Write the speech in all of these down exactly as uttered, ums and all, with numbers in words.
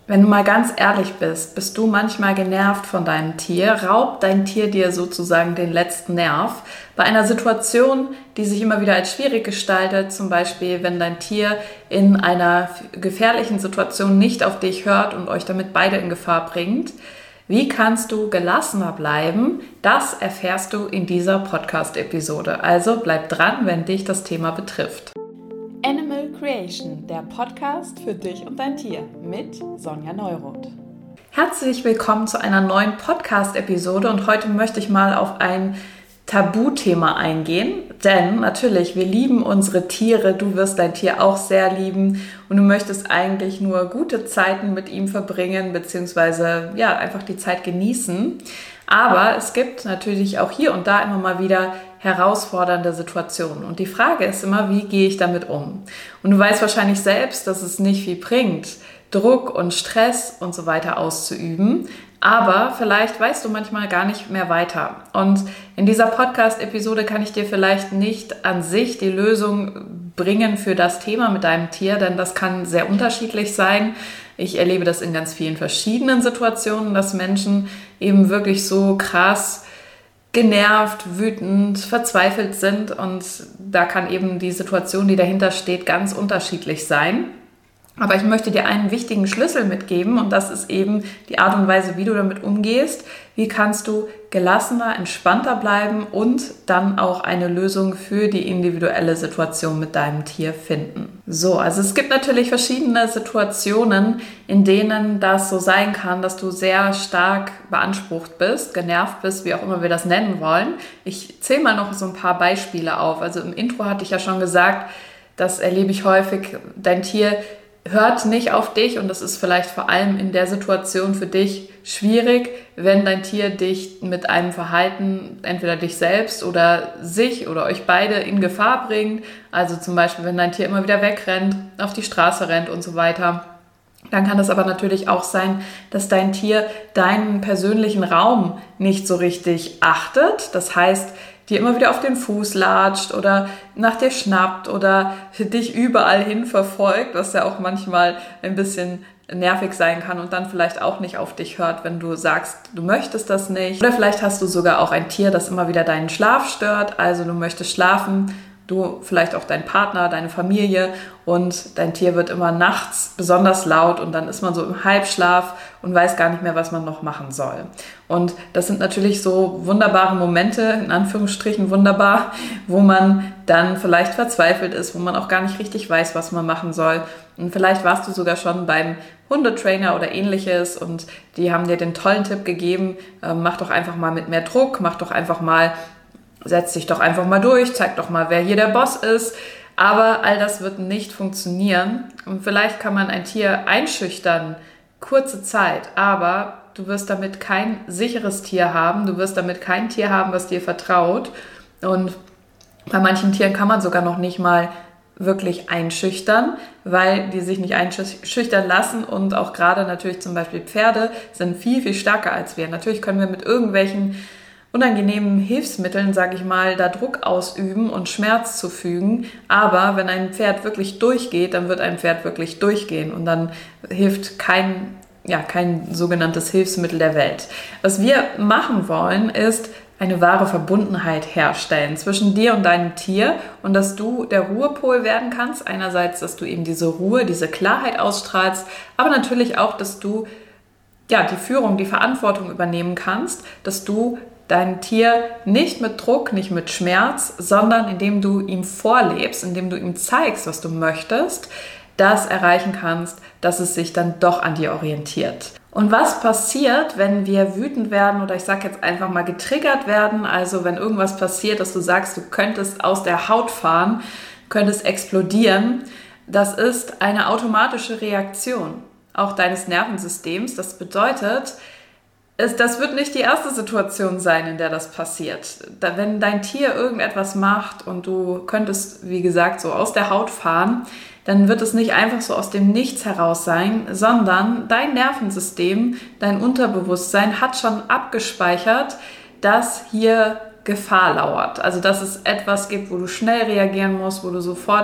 Wenn du mal ganz ehrlich bist, bist du manchmal genervt von deinem Tier? Raubt dein Tier dir sozusagen den letzten Nerv? Bei einer Situation, die sich immer wieder als schwierig gestaltet, zum Beispiel, wenn dein Tier in einer gefährlichen Situation nicht auf dich hört und euch damit beide in Gefahr bringt, wie kannst du gelassener bleiben? Das erfährst du in dieser Podcast-Episode. Also bleib dran, wenn dich das Thema betrifft. Animal Creation, der Podcast für dich und dein Tier mit Sonja Neuroth. Herzlich willkommen zu einer neuen Podcast-Episode und heute möchte ich mal auf ein Tabuthema eingehen, denn natürlich, wir lieben unsere Tiere, du wirst dein Tier auch sehr lieben und du möchtest eigentlich nur gute Zeiten mit ihm verbringen, beziehungsweise ja, einfach die Zeit genießen. Aber es gibt natürlich auch hier und da immer mal wieder herausfordernde Situationen. Und die Frage ist immer, wie gehe ich damit um? Und du weißt wahrscheinlich selbst, dass es nicht viel bringt, Druck und Stress und so weiter auszuüben. Aber vielleicht weißt du manchmal gar nicht mehr weiter. Und in dieser Podcast-Episode kann ich dir vielleicht nicht an sich die Lösung bringen für das Thema mit deinem Tier, denn das kann sehr unterschiedlich sein. Ich erlebe das in ganz vielen verschiedenen Situationen, dass Menschen eben wirklich so krass genervt, wütend, verzweifelt sind und da kann eben die Situation, die dahinter steht, ganz unterschiedlich sein. Aber ich möchte dir einen wichtigen Schlüssel mitgeben und das ist eben die Art und Weise, wie du damit umgehst. Wie kannst du gelassener, entspannter bleiben und dann auch eine Lösung für die individuelle Situation mit deinem Tier finden. So, also es gibt natürlich verschiedene Situationen, in denen das so sein kann, dass du sehr stark beansprucht bist, genervt bist, wie auch immer wir das nennen wollen. Ich zähle mal noch so ein paar Beispiele auf. Also im Intro hatte ich ja schon gesagt, das erlebe ich häufig, dein Tier hört nicht auf dich und das ist vielleicht vor allem in der Situation für dich schwierig, wenn dein Tier dich mit einem Verhalten, entweder dich selbst oder sich oder euch beide in Gefahr bringt. Also zum Beispiel, wenn dein Tier immer wieder wegrennt, auf die Straße rennt und so weiter. Dann kann es aber natürlich auch sein, dass dein Tier deinen persönlichen Raum nicht so richtig achtet. Das heißt, dir immer wieder auf den Fuß latscht oder nach dir schnappt oder dich überall hin verfolgt, was ja auch manchmal ein bisschen nervig sein kann und dann vielleicht auch nicht auf dich hört, wenn du sagst, du möchtest das nicht. Oder vielleicht hast du sogar auch ein Tier, das immer wieder deinen Schlaf stört, also du möchtest schlafen, du vielleicht auch dein Partner, deine Familie und dein Tier wird immer nachts besonders laut und dann ist man so im Halbschlaf und weiß gar nicht mehr, was man noch machen soll. Und das sind natürlich so wunderbare Momente, in Anführungsstrichen wunderbar, wo man dann vielleicht verzweifelt ist, wo man auch gar nicht richtig weiß, was man machen soll. Und vielleicht warst du sogar schon beim Hundetrainer oder ähnliches und die haben dir den tollen Tipp gegeben, äh, mach doch einfach mal mit mehr Druck, mach doch einfach mal Setz dich doch einfach mal durch, zeig doch mal, wer hier der Boss ist. Aber all das wird nicht funktionieren. Und vielleicht kann man ein Tier einschüchtern, kurze Zeit, aber du wirst damit kein sicheres Tier haben. Du wirst damit kein Tier haben, was dir vertraut. Und bei manchen Tieren kann man sogar noch nicht mal wirklich einschüchtern, weil die sich nicht einschüchtern lassen. Und auch gerade natürlich zum Beispiel Pferde sind viel, viel stärker als wir. Natürlich können wir mit irgendwelchen unangenehmen Hilfsmitteln, sage ich mal, da Druck ausüben und Schmerz zufügen. Aber wenn ein Pferd wirklich durchgeht, dann wird ein Pferd wirklich durchgehen und dann hilft kein, ja, kein sogenanntes Hilfsmittel der Welt. Was wir machen wollen, ist eine wahre Verbundenheit herstellen zwischen dir und deinem Tier und dass du der Ruhepol werden kannst. Einerseits, dass du eben diese Ruhe, diese Klarheit ausstrahlst, aber natürlich auch, dass du ja, die Führung, die Verantwortung übernehmen kannst, dass du dein Tier nicht mit Druck, nicht mit Schmerz, sondern indem du ihm vorlebst, indem du ihm zeigst, was du möchtest, das erreichen kannst, dass es sich dann doch an dir orientiert. Und was passiert, wenn wir wütend werden oder ich sage jetzt einfach mal getriggert werden, also wenn irgendwas passiert, dass du sagst, du könntest aus der Haut fahren, könntest explodieren, das ist eine automatische Reaktion auch deines Nervensystems. Das bedeutet, Es, das wird nicht die erste Situation sein, in der das passiert. Da, wenn dein Tier irgendetwas macht und du könntest, wie gesagt, so aus der Haut fahren, dann wird es nicht einfach so aus dem Nichts heraus sein, sondern dein Nervensystem, dein Unterbewusstsein hat schon abgespeichert, dass hier Gefahr lauert. Also dass es etwas gibt, wo du schnell reagieren musst, wo du sofort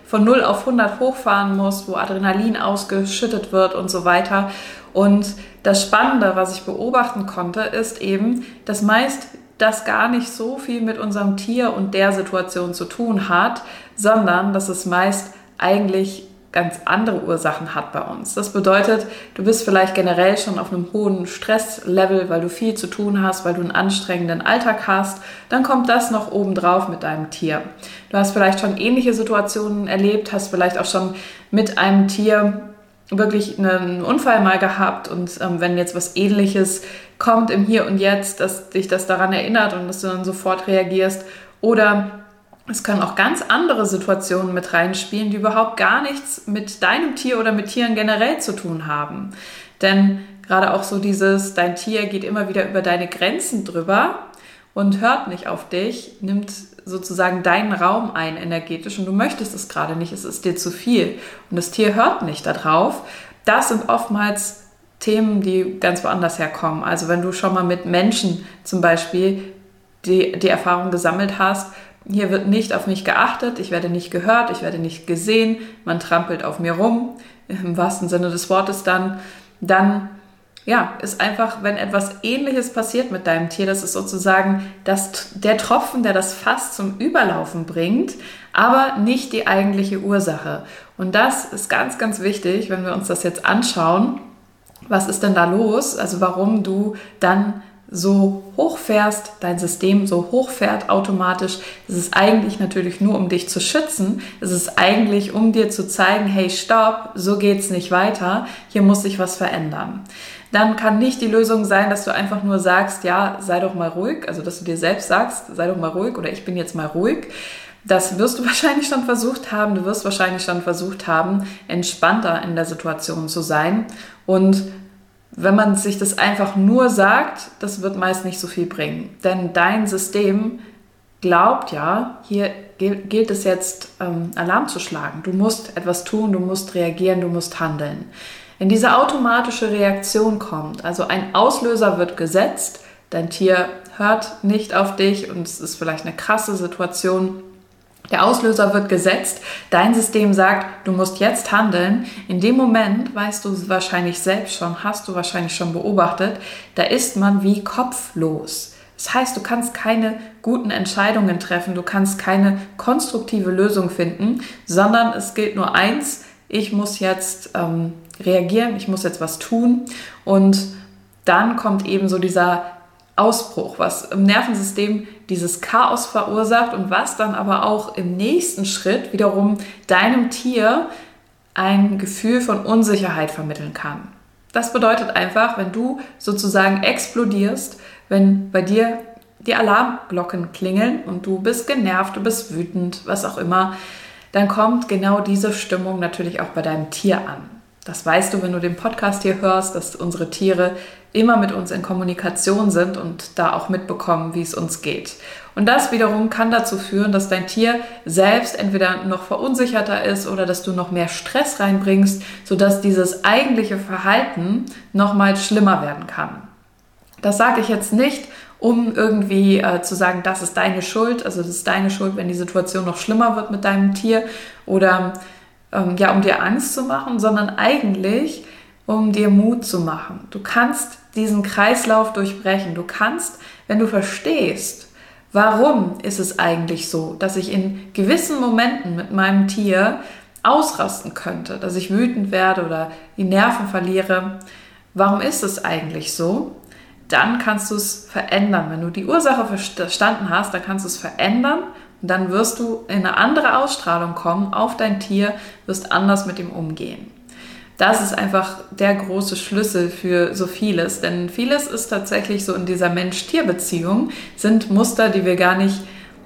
von null auf hundert hochfahren musst, wo Adrenalin ausgeschüttet wird und so weiter. Und das Spannende, was ich beobachten konnte, ist eben, dass meist das gar nicht so viel mit unserem Tier und der Situation zu tun hat, sondern dass es meist eigentlich ganz andere Ursachen hat bei uns. Das bedeutet, du bist vielleicht generell schon auf einem hohen Stresslevel, weil du viel zu tun hast, weil du einen anstrengenden Alltag hast. Dann kommt das noch obendrauf mit deinem Tier. Du hast vielleicht schon ähnliche Situationen erlebt, hast vielleicht auch schon mit einem Tier wirklich einen Unfall mal gehabt und ähm, wenn jetzt was Ähnliches kommt im Hier und Jetzt, dass dich das daran erinnert und dass du dann sofort reagierst, oder es können auch ganz andere Situationen mit reinspielen, die überhaupt gar nichts mit deinem Tier oder mit Tieren generell zu tun haben. Denn gerade auch so dieses, dein Tier geht immer wieder über deine Grenzen drüber und hört nicht auf dich, nimmt sozusagen deinen Raum ein energetisch und du möchtest es gerade nicht, es ist dir zu viel und das Tier hört nicht darauf. Das sind oftmals Themen, die ganz woanders herkommen. Also wenn du schon mal mit Menschen zum Beispiel die, die Erfahrung gesammelt hast, hier wird nicht auf mich geachtet, ich werde nicht gehört, ich werde nicht gesehen, man trampelt auf mir rum, im wahrsten Sinne des Wortes dann, dann ja, ist einfach, wenn etwas Ähnliches passiert mit deinem Tier, das ist sozusagen das, der Tropfen, der das Fass zum Überlaufen bringt, aber nicht die eigentliche Ursache. Und das ist ganz, ganz wichtig, wenn wir uns das jetzt anschauen. Was ist denn da los? Also warum du dann so hochfährst, dein System so hochfährt automatisch. Es ist eigentlich natürlich nur, um dich zu schützen. Es ist eigentlich, um dir zu zeigen, hey, stopp, so geht's nicht weiter. Hier muss sich was verändern. Dann kann nicht die Lösung sein, dass du einfach nur sagst, ja, sei doch mal ruhig. Also, dass du dir selbst sagst, sei doch mal ruhig oder ich bin jetzt mal ruhig. Das wirst du wahrscheinlich schon versucht haben. Du wirst wahrscheinlich schon versucht haben, entspannter in der Situation zu sein. Und wenn man sich das einfach nur sagt, das wird meist nicht so viel bringen. Denn dein System glaubt ja, hier gilt es jetzt, ähm, Alarm zu schlagen. Du musst etwas tun, du musst reagieren, du musst handeln. Wenn diese automatische Reaktion kommt, also ein Auslöser wird gesetzt, dein Tier hört nicht auf dich und es ist vielleicht eine krasse Situation, der Auslöser wird gesetzt, dein System sagt, du musst jetzt handeln. In dem Moment, weißt du wahrscheinlich selbst schon, hast du wahrscheinlich schon beobachtet, da ist man wie kopflos. Das heißt, du kannst keine guten Entscheidungen treffen, du kannst keine konstruktive Lösung finden, sondern es gilt nur eins, ich muss jetzt ähm, reagieren, ich muss jetzt was tun und dann kommt eben so dieser Ausbruch, was im Nervensystem dieses Chaos verursacht und was dann aber auch im nächsten Schritt wiederum deinem Tier ein Gefühl von Unsicherheit vermitteln kann. Das bedeutet einfach, wenn du sozusagen explodierst, wenn bei dir die Alarmglocken klingeln und du bist genervt, du bist wütend, was auch immer, dann kommt genau diese Stimmung natürlich auch bei deinem Tier an. Das weißt du, wenn du den Podcast hier hörst, dass unsere Tiere immer mit uns in Kommunikation sind und da auch mitbekommen, wie es uns geht. Und das wiederum kann dazu führen, dass dein Tier selbst entweder noch verunsicherter ist oder dass du noch mehr Stress reinbringst, sodass dieses eigentliche Verhalten nochmal schlimmer werden kann. Das sage ich jetzt nicht, um irgendwie äh, zu sagen, das ist deine Schuld, also das ist deine Schuld, wenn die Situation noch schlimmer wird mit deinem Tier oder ähm, ja, um dir Angst zu machen, sondern eigentlich, um dir Mut zu machen. Du kannst diesen Kreislauf durchbrechen. Du kannst, wenn du verstehst, warum ist es eigentlich so, dass ich in gewissen Momenten mit meinem Tier ausrasten könnte, dass ich wütend werde oder die Nerven verliere. Warum ist es eigentlich so? Dann kannst du es verändern. Wenn du die Ursache verstanden hast, dann kannst du es verändern und dann wirst du in eine andere Ausstrahlung kommen auf dein Tier, wirst anders mit ihm umgehen. Das ist einfach der große Schlüssel für so vieles, denn vieles ist tatsächlich so in dieser Mensch-Tier-Beziehung, sind Muster, die wir gar nicht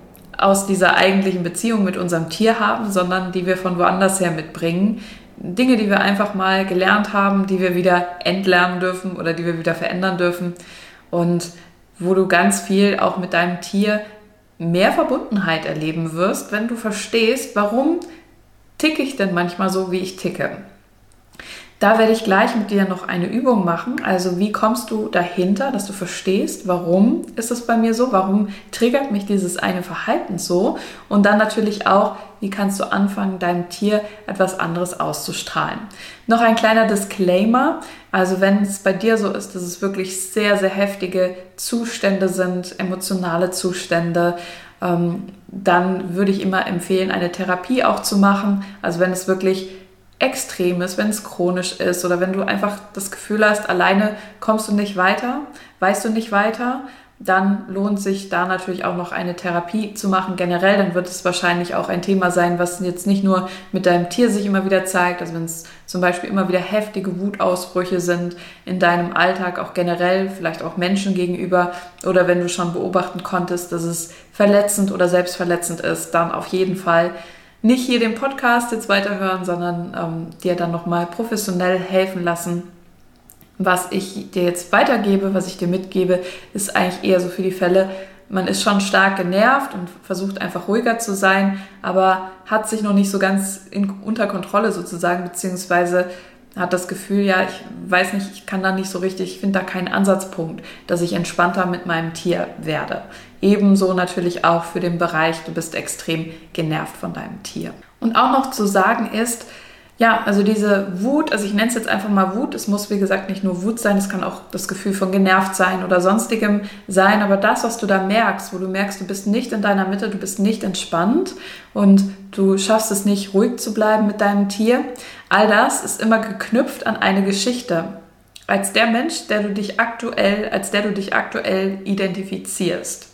aus dieser eigentlichen Beziehung mit unserem Tier haben, sondern die wir von woanders her mitbringen. Dinge, die wir einfach mal gelernt haben, die wir wieder entlernen dürfen oder die wir wieder verändern dürfen und wo du ganz viel auch mit deinem Tier mehr Verbundenheit erleben wirst, wenn du verstehst, warum ticke ich denn manchmal so, wie ich ticke. Da werde ich gleich mit dir noch eine Übung machen. Also wie kommst du dahinter, dass du verstehst, warum ist es bei mir so, warum triggert mich dieses eine Verhalten so? Und dann natürlich auch, wie kannst du anfangen, deinem Tier etwas anderes auszustrahlen. Noch ein kleiner Disclaimer. Also wenn es bei dir so ist, dass es wirklich sehr, sehr heftige Zustände sind, emotionale Zustände, ähm, dann würde ich immer empfehlen, eine Therapie auch zu machen. Also wenn es wirklich extrem ist, wenn es chronisch ist oder wenn du einfach das Gefühl hast, alleine kommst du nicht weiter, weißt du nicht weiter, dann lohnt sich da natürlich auch noch eine Therapie zu machen. Generell, dann wird es wahrscheinlich auch ein Thema sein, was jetzt nicht nur mit deinem Tier sich immer wieder zeigt, also wenn es zum Beispiel immer wieder heftige Wutausbrüche sind in deinem Alltag, auch generell, vielleicht auch Menschen gegenüber, oder wenn du schon beobachten konntest, dass es verletzend oder selbstverletzend ist, dann auf jeden Fall nicht hier den Podcast jetzt weiterhören, sondern ähm, dir dann nochmal professionell helfen lassen. Was ich dir jetzt weitergebe, was ich dir mitgebe, ist eigentlich eher so für die Fälle, man ist schon stark genervt und versucht einfach ruhiger zu sein, aber hat sich noch nicht so ganz in, unter Kontrolle sozusagen, beziehungsweise hat das Gefühl, ja, ich weiß nicht, ich kann da nicht so richtig, ich finde da keinen Ansatzpunkt, dass ich entspannter mit meinem Tier werde. Ebenso natürlich auch für den Bereich, du bist extrem genervt von deinem Tier. Und auch noch zu sagen ist, ja, also diese Wut, also ich nenne es jetzt einfach mal Wut, es muss wie gesagt nicht nur Wut sein, es kann auch das Gefühl von genervt sein oder sonstigem sein, aber das, was du da merkst, wo du merkst, du bist nicht in deiner Mitte, du bist nicht entspannt und du schaffst es nicht, ruhig zu bleiben mit deinem Tier, all das ist immer geknüpft an eine Geschichte. Als der Mensch, der du dich aktuell, als der du dich aktuell identifizierst.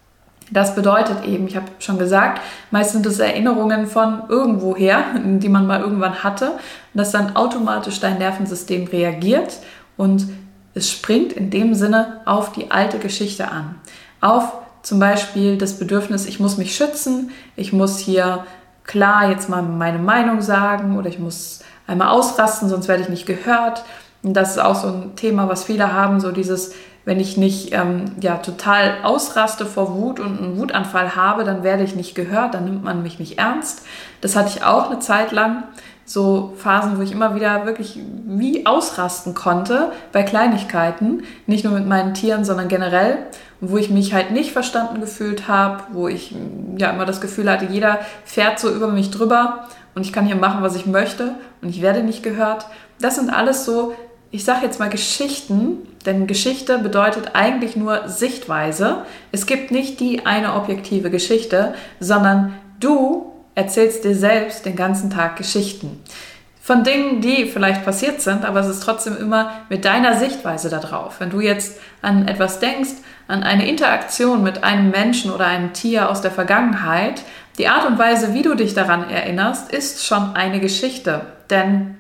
Das bedeutet eben, ich habe schon gesagt, meist sind es Erinnerungen von irgendwoher, die man mal irgendwann hatte, und dass dann automatisch dein Nervensystem reagiert und es springt in dem Sinne auf die alte Geschichte an. Auf zum Beispiel das Bedürfnis, ich muss mich schützen, ich muss hier klar jetzt mal meine Meinung sagen oder ich muss einmal ausrasten, sonst werde ich nicht gehört. Und das ist auch so ein Thema, was viele haben, so dieses, wenn ich nicht ähm, ja, total ausraste vor Wut und einen Wutanfall habe, dann werde ich nicht gehört, dann nimmt man mich nicht ernst. Das hatte ich auch eine Zeit lang, so Phasen, wo ich immer wieder wirklich wie ausrasten konnte bei Kleinigkeiten, nicht nur mit meinen Tieren, sondern generell, wo ich mich halt nicht verstanden gefühlt habe, wo ich ja immer das Gefühl hatte, jeder fährt so über mich drüber und ich kann hier machen, was ich möchte und ich werde nicht gehört. Das sind alles so, ich sage jetzt mal Geschichten, denn Geschichte bedeutet eigentlich nur Sichtweise. Es gibt nicht die eine objektive Geschichte, sondern du erzählst dir selbst den ganzen Tag Geschichten. Von Dingen, die vielleicht passiert sind, aber es ist trotzdem immer mit deiner Sichtweise da drauf. Wenn du jetzt an etwas denkst, an eine Interaktion mit einem Menschen oder einem Tier aus der Vergangenheit, die Art und Weise, wie du dich daran erinnerst, ist schon eine Geschichte. Denn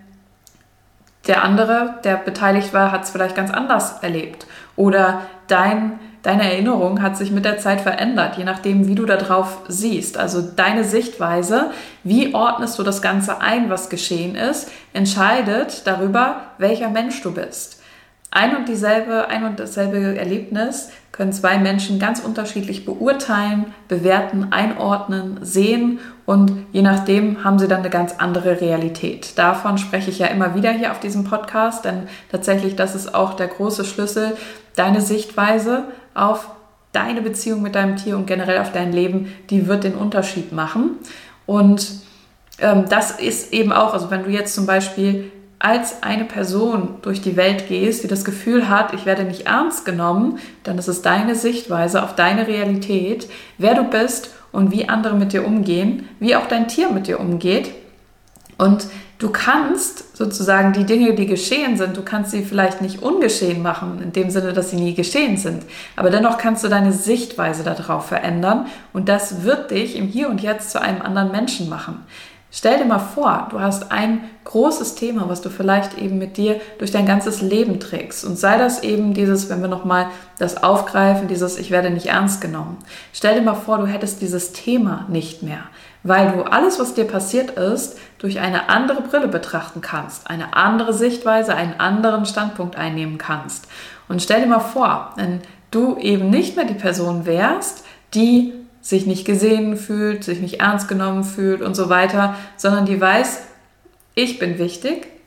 der andere, der beteiligt war, hat es vielleicht ganz anders erlebt. Oder dein, deine Erinnerung hat sich mit der Zeit verändert, je nachdem, wie du da drauf siehst. Also deine Sichtweise, wie ordnest du das Ganze ein, was geschehen ist, entscheidet darüber, welcher Mensch du bist. Ein und dieselbe, ein und dasselbe Erlebnis können zwei Menschen ganz unterschiedlich beurteilen, bewerten, einordnen, sehen und je nachdem haben sie dann eine ganz andere Realität. Davon spreche ich ja immer wieder hier auf diesem Podcast, denn tatsächlich das ist auch der große Schlüssel, deine Sichtweise auf deine Beziehung mit deinem Tier und generell auf dein Leben, die wird den Unterschied machen. Und ähm, das ist eben auch, also wenn du jetzt zum Beispiel als eine Person durch die Welt gehst, die das Gefühl hat, ich werde nicht ernst genommen, dann ist es deine Sichtweise auf deine Realität, wer du bist und wie andere mit dir umgehen, wie auch dein Tier mit dir umgeht. Und du kannst sozusagen die Dinge, die geschehen sind, du kannst sie vielleicht nicht ungeschehen machen, in dem Sinne, dass sie nie geschehen sind. Aber dennoch kannst du deine Sichtweise darauf verändern und das wird dich im Hier und Jetzt zu einem anderen Menschen machen. Stell dir mal vor, du hast ein großes Thema, was du vielleicht eben mit dir durch dein ganzes Leben trägst. Und sei das eben dieses, wenn wir nochmal das aufgreifen, dieses ich werde nicht ernst genommen. Stell dir mal vor, du hättest dieses Thema nicht mehr, weil du alles, was dir passiert ist, durch eine andere Brille betrachten kannst, eine andere Sichtweise, einen anderen Standpunkt einnehmen kannst. Und stell dir mal vor, wenn du eben nicht mehr die Person wärst, die sich nicht gesehen fühlt, sich nicht ernst genommen fühlt und so weiter, sondern die weiß, ich bin wichtig,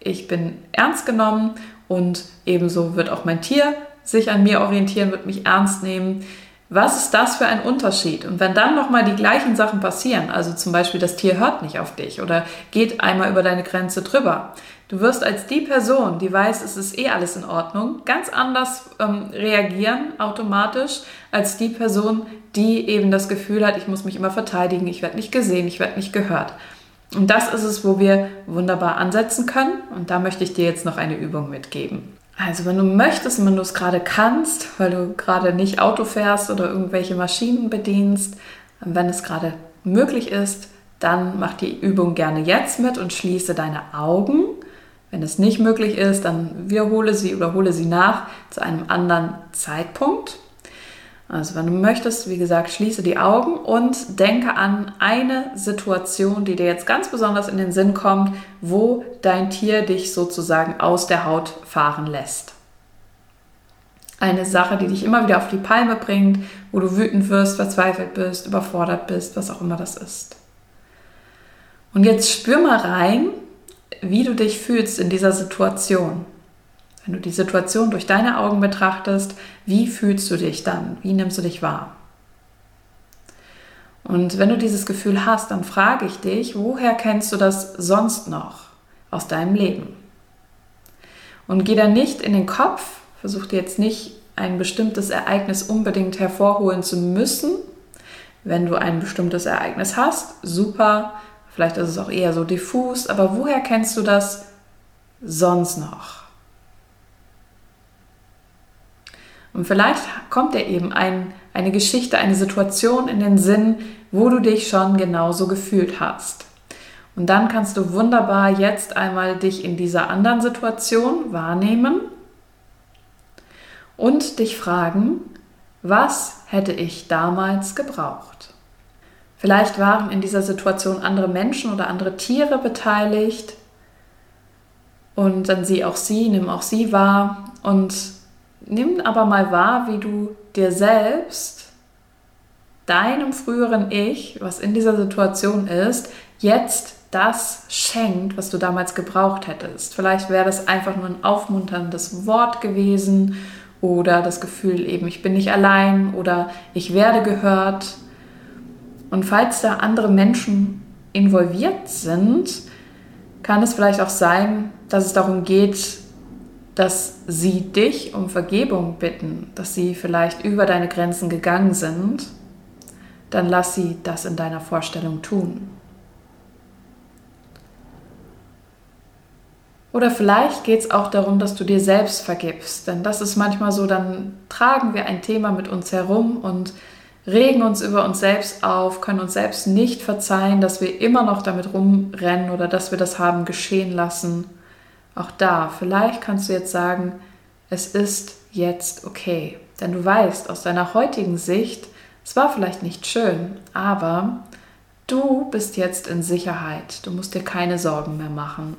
ich bin ernst genommen und ebenso wird auch mein Tier sich an mir orientieren, wird mich ernst nehmen. Was ist das für ein Unterschied? Und wenn dann nochmal die gleichen Sachen passieren, also zum Beispiel das Tier hört nicht auf dich oder geht einmal über deine Grenze drüber, du wirst als die Person, die weiß, es ist eh alles in Ordnung, ganz anders ähm, reagieren automatisch als die Person, die eben das Gefühl hat, ich muss mich immer verteidigen, ich werde nicht gesehen, ich werde nicht gehört. Und das ist es, wo wir wunderbar ansetzen können. Und da möchte ich dir jetzt noch eine Übung mitgeben. Also wenn du möchtest und wenn du es gerade kannst, weil du gerade nicht Auto fährst oder irgendwelche Maschinen bedienst, wenn es gerade möglich ist, dann mach die Übung gerne jetzt mit und schließe deine Augen. Wenn es nicht möglich ist, dann wiederhole sie oder hole sie nach zu einem anderen Zeitpunkt. Also wenn du möchtest, wie gesagt, schließe die Augen und denke an eine Situation, die dir jetzt ganz besonders in den Sinn kommt, wo dein Tier dich sozusagen aus der Haut fahren lässt. Eine Sache, die dich immer wieder auf die Palme bringt, wo du wütend wirst, verzweifelt bist, überfordert bist, was auch immer das ist. Und jetzt spür mal rein, wie du dich fühlst in dieser Situation. Wenn du die Situation durch deine Augen betrachtest, wie fühlst du dich dann? Wie nimmst du dich wahr? Und wenn du dieses Gefühl hast, dann frage ich dich, woher kennst du das sonst noch aus deinem Leben? Und geh dann nicht in den Kopf, versuch dir jetzt nicht ein bestimmtes Ereignis unbedingt hervorholen zu müssen. Wenn du ein bestimmtes Ereignis hast, super, vielleicht ist es auch eher so diffus, aber woher kennst du das sonst noch? Und vielleicht kommt dir eben ein, eine Geschichte, eine Situation in den Sinn, wo du dich schon genauso gefühlt hast. Und dann kannst du wunderbar jetzt einmal dich in dieser anderen Situation wahrnehmen und dich fragen, was hätte ich damals gebraucht? Vielleicht waren in dieser Situation andere Menschen oder andere Tiere beteiligt und dann sieh auch sie, nimm auch sie wahr und nimm aber mal wahr, wie du dir selbst, deinem früheren Ich, was in dieser Situation ist, jetzt das schenkt, was du damals gebraucht hättest. Vielleicht wäre das einfach nur ein aufmunterndes Wort gewesen oder das Gefühl eben, ich bin nicht allein oder ich werde gehört. Und falls da andere Menschen involviert sind, kann es vielleicht auch sein, dass es darum geht, dass sie dich um Vergebung bitten, dass sie vielleicht über deine Grenzen gegangen sind, dann lass sie das in deiner Vorstellung tun. Oder vielleicht geht es auch darum, dass du dir selbst vergibst, denn das ist manchmal so, dann tragen wir ein Thema mit uns herum und regen uns über uns selbst auf, können uns selbst nicht verzeihen, dass wir immer noch damit rumrennen oder dass wir das haben geschehen lassen. Auch da, vielleicht kannst du jetzt sagen, es ist jetzt okay. Denn du weißt aus deiner heutigen Sicht, es war vielleicht nicht schön, aber du bist jetzt in Sicherheit. Du musst dir keine Sorgen mehr machen.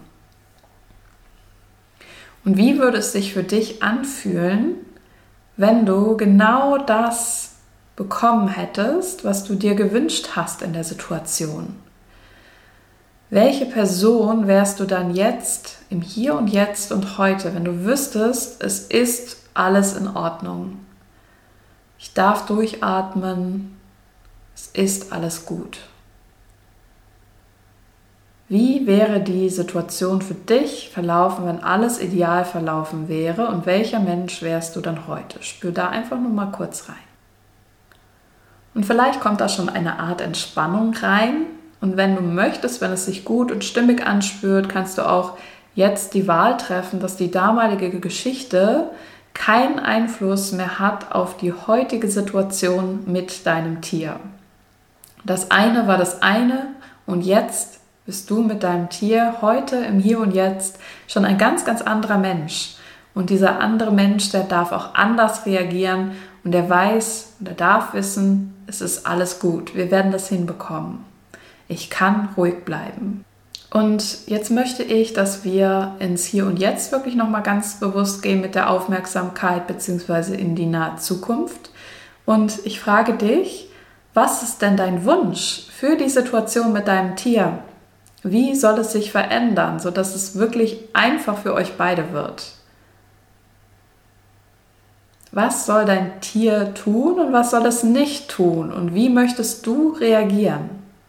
Und wie würde es sich für dich anfühlen, wenn du genau das bekommen hättest, was du dir gewünscht hast in der Situation? Welche Person wärst du dann jetzt, im Hier und Jetzt und heute, wenn du wüsstest, es ist alles in Ordnung? Ich darf durchatmen, es ist alles gut. Wie wäre die Situation für dich verlaufen, wenn alles ideal verlaufen wäre? Und welcher Mensch wärst du dann heute? Spür da einfach nur mal kurz rein. Und vielleicht kommt da schon eine Art Entspannung rein. Und wenn du möchtest, wenn es sich gut und stimmig anspürt, kannst du auch jetzt die Wahl treffen, dass die damalige Geschichte keinen Einfluss mehr hat auf die heutige Situation mit deinem Tier. Das eine war das eine und jetzt bist du mit deinem Tier heute im Hier und Jetzt schon ein ganz, ganz anderer Mensch. Und dieser andere Mensch, der darf auch anders reagieren und der weiß und er darf wissen, es ist alles gut, wir werden das hinbekommen. Ich kann ruhig bleiben. Und jetzt möchte ich, dass wir ins Hier und Jetzt wirklich nochmal ganz bewusst gehen mit der Aufmerksamkeit beziehungsweise in die nahe Zukunft. Und ich frage dich, was ist denn dein Wunsch für die Situation mit deinem Tier? Wie soll es sich verändern, sodass es wirklich einfach für euch beide wird? Was soll dein Tier tun und was soll es nicht tun? Und wie möchtest du reagieren?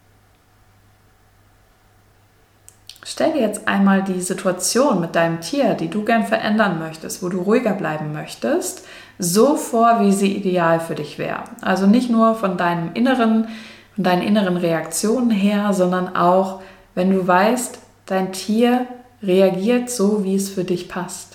Stell dir jetzt einmal die Situation mit deinem Tier, die du gern verändern möchtest, wo du ruhiger bleiben möchtest, so vor, wie sie ideal für dich wäre. Also nicht nur von deinem inneren, von deinen inneren Reaktionen her, sondern auch, wenn du weißt, dein Tier reagiert so, wie es für dich passt.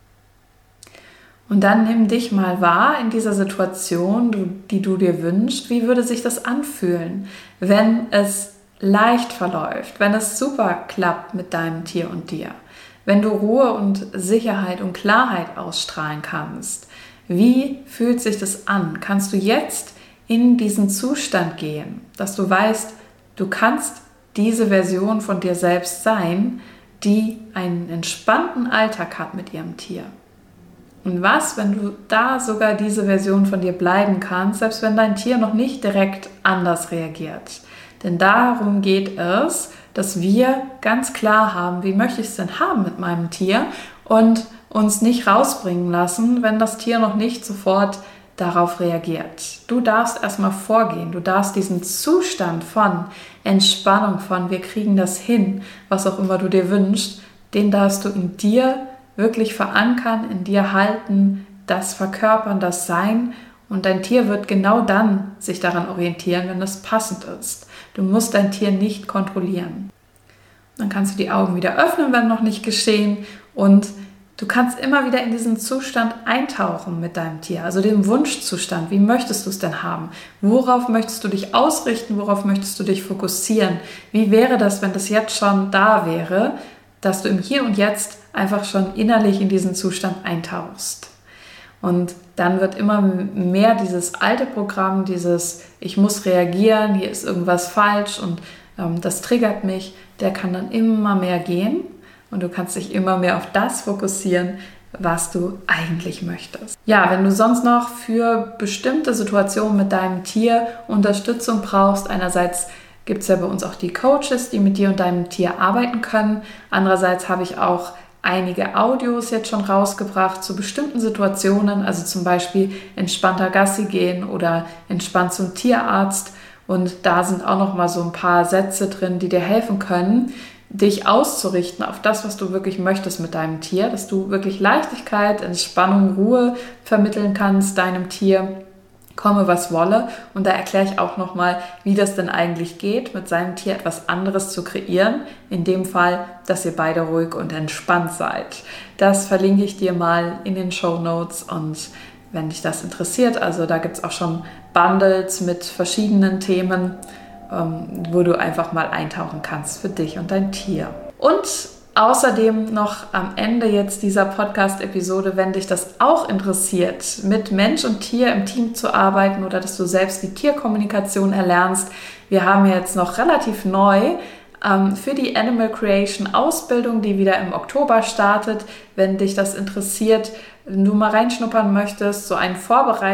Und dann nimm dich mal wahr in dieser Situation, die du dir wünschst. Wie würde sich das anfühlen, wenn es leicht verläuft, wenn es super klappt mit deinem Tier und dir, wenn du Ruhe und Sicherheit und Klarheit ausstrahlen kannst? Wie fühlt sich das an? Kannst du jetzt in diesen Zustand gehen, dass du weißt, du kannst diese Version von dir selbst sein, die einen entspannten Alltag hat mit ihrem Tier? Und was, wenn du da sogar diese Version von dir bleiben kannst, selbst wenn dein Tier noch nicht direkt anders reagiert? Denn darum geht es, dass wir ganz klar haben, wie möchte ich es denn haben mit meinem Tier und uns nicht rausbringen lassen, wenn das Tier noch nicht sofort darauf reagiert. Du darfst erstmal vorgehen, du darfst diesen Zustand von Entspannung, von wir kriegen das hin, was auch immer du dir wünschst, den darfst du in dir wirklich verankern, in dir halten, das verkörpern, das Sein, und dein Tier wird genau dann sich daran orientieren, wenn es passend ist. Du musst dein Tier nicht kontrollieren. Dann kannst du die Augen wieder öffnen, wenn noch nicht geschehen, und du kannst immer wieder in diesen Zustand eintauchen mit deinem Tier, also den Wunschzustand. Wie möchtest du es denn haben? Worauf möchtest du dich ausrichten? Worauf möchtest du dich fokussieren? Wie wäre das, wenn das jetzt schon da wäre, dass du im Hier und Jetzt einfach schon innerlich in diesen Zustand eintauchst? Und dann wird immer mehr dieses alte Programm, dieses ich muss reagieren, hier ist irgendwas falsch und ähm, das triggert mich, der kann dann immer mehr gehen und du kannst dich immer mehr auf das fokussieren, was du eigentlich möchtest. Ja, wenn du sonst noch für bestimmte Situationen mit deinem Tier Unterstützung brauchst, einerseits gibt es ja bei uns auch die Coaches, die mit dir und deinem Tier arbeiten können. Andererseits habe ich auch einige Audios jetzt schon rausgebracht zu bestimmten Situationen, also zum Beispiel entspannter Gassi gehen oder entspannt zum Tierarzt. Und da sind auch noch mal so ein paar Sätze drin, die dir helfen können, dich auszurichten auf das, was du wirklich möchtest mit deinem Tier, dass du wirklich Leichtigkeit, Entspannung, Ruhe vermitteln kannst deinem Tier, komme was wolle. Und da erkläre ich auch nochmal, wie das denn eigentlich geht, mit seinem Tier etwas anderes zu kreieren. In dem Fall, dass ihr beide ruhig und entspannt seid. Das verlinke ich dir mal in den Shownotes, und wenn dich das interessiert, also da gibt es auch schon Bundles mit verschiedenen Themen, ähm, wo du einfach mal eintauchen kannst für dich und dein Tier. Und außerdem noch am Ende jetzt dieser Podcast-Episode, wenn dich das auch interessiert, mit Mensch und Tier im Team zu arbeiten oder dass du selbst die Tierkommunikation erlernst. Wir haben jetzt noch relativ neu ähm, für die Animal Creation Ausbildung, die wieder im Oktober startet. Wenn dich das interessiert, wenn du mal reinschnuppern möchtest, so ein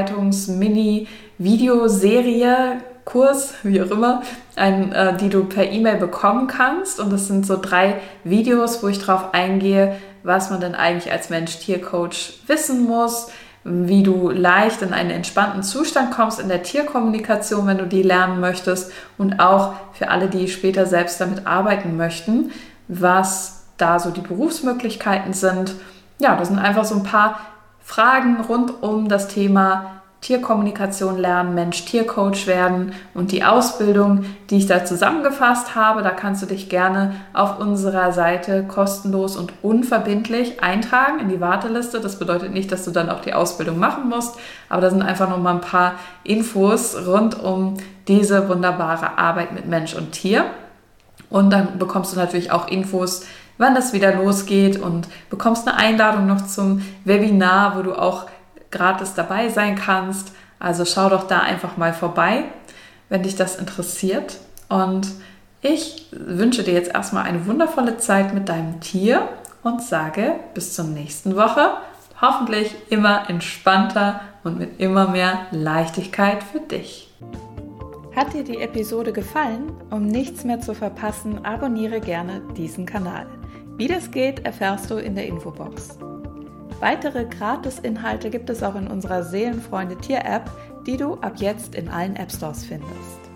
Vorbereitungs-Mini-Videoserie, Kurs, wie auch immer, ein, äh, die du per E-Mail bekommen kannst. Und das sind so drei Videos, wo ich darauf eingehe, was man denn eigentlich als Mensch-Tier-Coach wissen muss, wie du leicht in einen entspannten Zustand kommst in der Tierkommunikation, wenn du die lernen möchtest, und auch für alle, die später selbst damit arbeiten möchten, was da so die Berufsmöglichkeiten sind. Ja, das sind einfach so ein paar Fragen rund um das Thema Tierkommunikation lernen, Mensch-Tier-Coach werden, und die Ausbildung, die ich da zusammengefasst habe, da kannst du dich gerne auf unserer Seite kostenlos und unverbindlich eintragen in die Warteliste. Das bedeutet nicht, dass du dann auch die Ausbildung machen musst, aber da sind einfach noch mal ein paar Infos rund um diese wunderbare Arbeit mit Mensch und Tier. Und dann bekommst du natürlich auch Infos, wann das wieder losgeht, und bekommst eine Einladung noch zum Webinar, wo du auch gratis dabei sein kannst. Also schau doch da einfach mal vorbei, wenn dich das interessiert. Und ich wünsche dir jetzt erstmal eine wundervolle Zeit mit deinem Tier und sage bis zur nächsten Woche. Hoffentlich immer entspannter und mit immer mehr Leichtigkeit für dich. Hat dir die Episode gefallen? Um nichts mehr zu verpassen, abonniere gerne diesen Kanal. Wie das geht, erfährst du in der Infobox. Weitere Gratis-Inhalte gibt es auch in unserer Seelenfreunde Tier-App, die du ab jetzt in allen App-Stores findest.